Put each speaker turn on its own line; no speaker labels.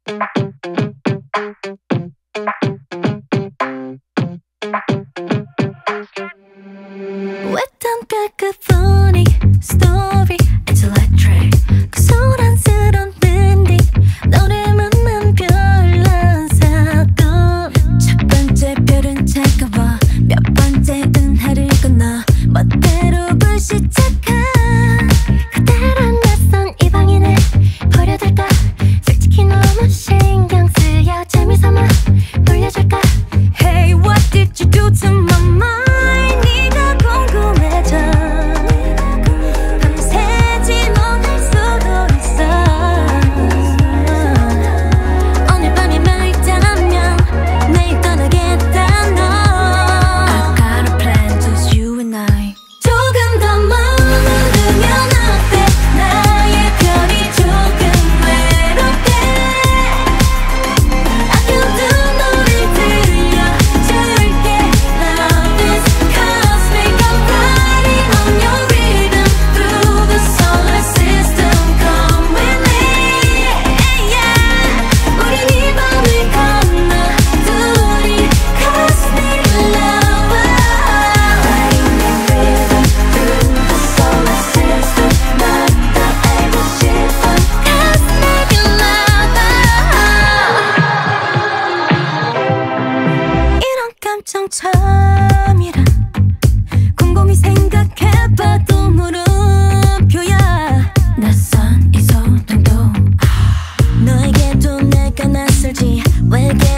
웹툰 cacophony story it's electric 그 소란스런 밴딩 너를 만난 별난 사건 첫 번째 별은 차가워 몇 번째 은하를 건너 멋대로 불시착한 그대란 낯선 이방인을 버려둘까 솔직히 너무 신경 쓰여 재미삼아 돌려줄까 Hey what did you do to my mind 처음이라 곰곰이 생각해봐도 물음표야 낯선 이 소동도 너에게도 내가 낯설지 외계